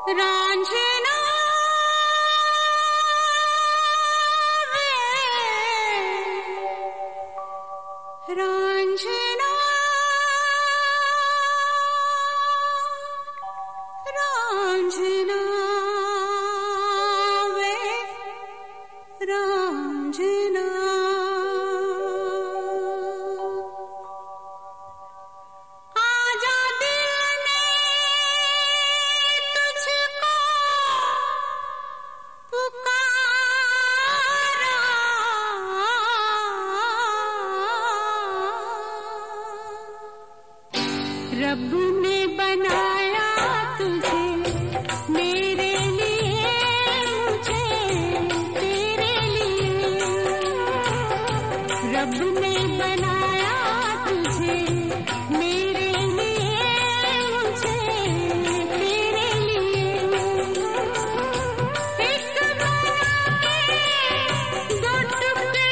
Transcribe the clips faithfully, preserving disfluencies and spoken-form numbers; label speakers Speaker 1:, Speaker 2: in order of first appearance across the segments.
Speaker 1: रांझना वे रांझना रांझना वे रांझना रब ने बनाया तुझे मेरे लिए, मुझे तेरे लिए। रब ने बनाया तुझे मेरे लिए, मुझे तेरे लिए। एक बनाए दो टुकड़े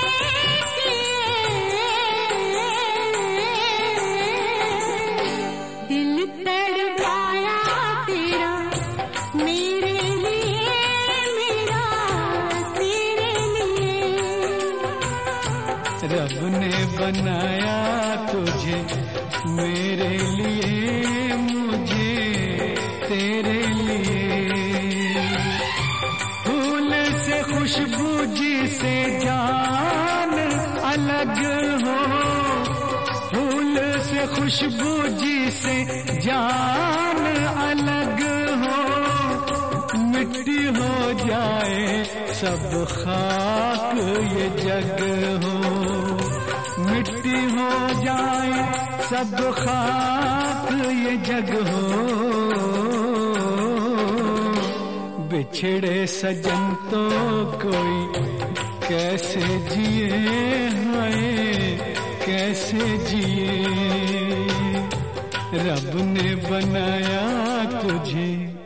Speaker 1: दिल तड़पाया तेरा मेरे लिए, मेरा तेरे लिए।
Speaker 2: रब ने बनाया तुझे मेरे लिए, मुझे तेरे लिए। फूल से खुशबू जिसे जान अलग हो, फूल से खुशबू जिसे जान अलग हो। मिट्टी हो जाए सब खाक ये जग हो, मिट्टी हो जाए सब खाक ये जग हो। बिछड़े सजन तो कोई कैसे जिए, हाय कैसे जिए। रब ने बनाया तुझे